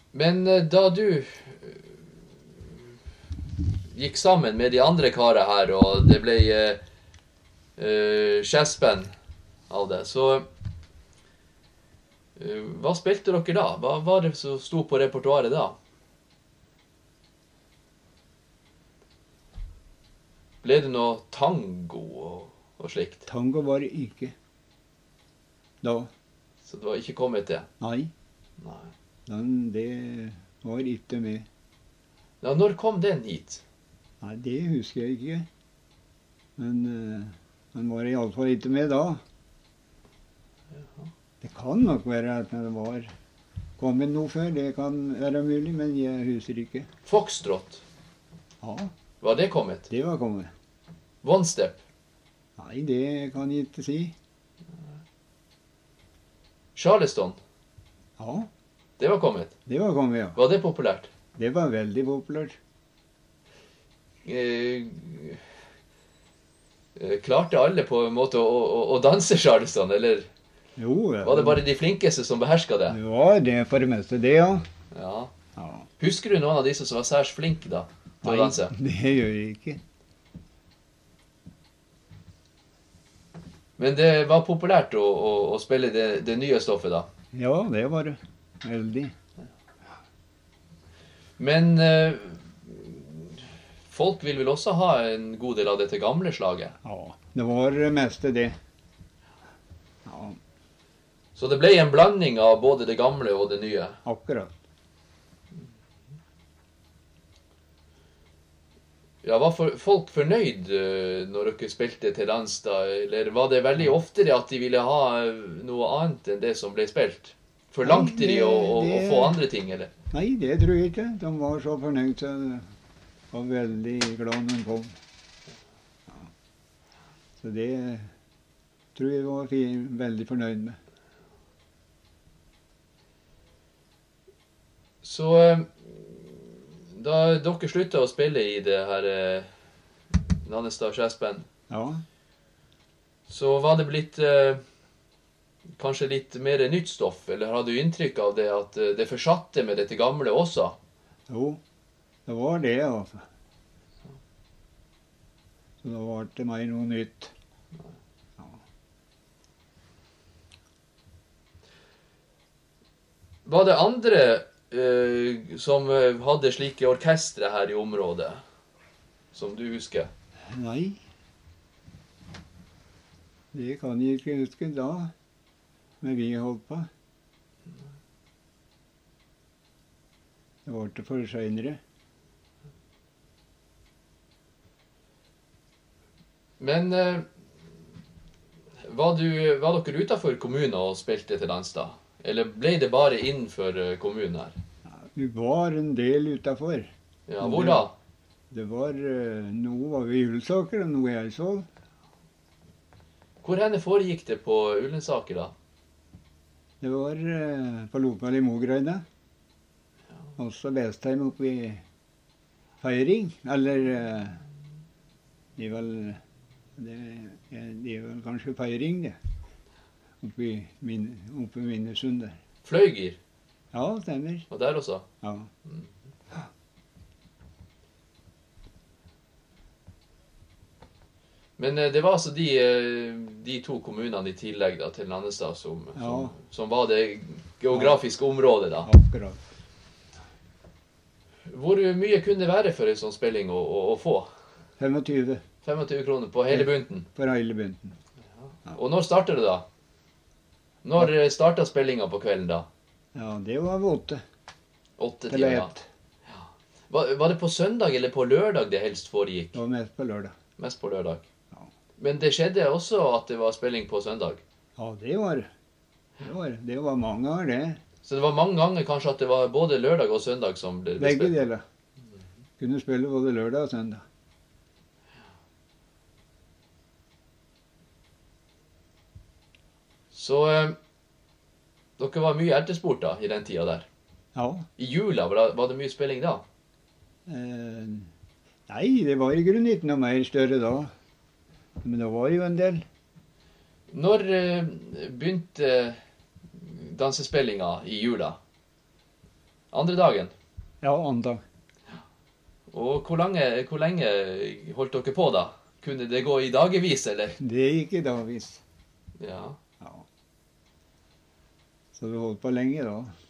Men da du gikk sammen med de andre karer her, og det ble jazzband av det, så hva spilte dere da? Hva var det som sto på repertoaret da? Ble det noe tango og slikt? Tango var det ikke da. Så det var ikke kommet til? Nei, Nei. det var ikke med. Ja, når kom den hit? Nei, det husker jeg ikke. Men han var i alle fall ikke med da. Jaha. Det kan nok være at det var kommet noe før, det kan være mulig, men jeg husker ikke. Foxtrot, Ja, var det kommet? det var kommet. One Step, Nei, det kan jeg ikke si. Charleston, Ja, det var kommet. det var kommet, ja. Var det populært? Det var veldig populært. Klarte alle på en måte å danse Charleston, eller Jo, var det bare de flinkeste som behersket det? det var det for det meste, det, ja. Ja. Ja. Husker du noen av disse som var særs flinke da, til å danse? det gjør jeg ikke. Men det var populært å spille det nye stoffet da. Ja, det var det. Veldig. Men folk vil vel også ha en god del av dette gamle slaget. Ja, det var det meste det. Ja, Så det ble en blanding av både det gamle og det nye. akkurat. Ja, var folk fornøyd når dere spilte til dans da? Eller var det veldig ofte det at de ville ha noe annet enn det som ble spilt? Forlangte de å få andre ting, eller? Nei, det tror jeg ikke. De var så fornøyd, så jeg var veldig glad når de kom. Ja. Så det tror jeg var veldig fornøyd med. Så da dere sluttet å spille i det her Nannestad Jazzband, Ja, så var det blitt kanskje litt mer nytt stoff, eller har du inntrykk av det at det forsatte med dette gamle også? jo, det var det, altså. Så da var det mer noe nytt. Ja. Var det andre som hadde slike orkestre her i området, som du husker? Nei, det kan jeg ikke huske da, men vi holdt på. Det var det for senere. Men var dere utenfor kommunen og spilte til dans da? Eller ble det bare innenfor kommunen her? Ja, vi var en del utenfor. Ja, hvor da? Det var noe var ved Ullensaker og noe i Eidsvoll. Hvor henne foregikk det på Ullensaker da? Det var på Lokal i Mogreina. Også Vestheim oppe i Feiring. Eller de er vel kanskje Feiring, det. Oppe i Minnesund der. Fløygir? Ja, stemmer. Og der også? Ja. Men det var altså de to kommunene i tillegg da, til Nannestad som var det geografiske området da. Akkurat. Hvor mye kunne det være for en sånn spilling å få? 25 25 kroner på hele bunten. for hele bunten. Og når starter det da? Når startet spillinga på kvelden da? Ja, det var 8. 8 Eller timer, 1. ja. Var det på søndag eller på lørdag det helst foregikk? Det var mest på lørdag. Mest på lørdag. Ja. Men det skjedde også at det var spilling på søndag. Ja, det var det. Det var mange av det. Så det var mange ganger kanskje at det var både lørdag og søndag som ble Begge spilt. deler. Kunne spille både lørdag og søndag. Så dere var mye etterspurt da, i den tida der. Ja. I jula var det mye spilling da? Nei, det var i grunnen ikke noe mer større da. Men det var jo en del. Når begynte dansespillinga i jula? Andre dagen. Ja, andag. Og hvor lenge holdt dere på da? Kunne det gå i dagevis, eller? Det gikk i dagvis. Ja. Ja. Så vi holdt på lenge da.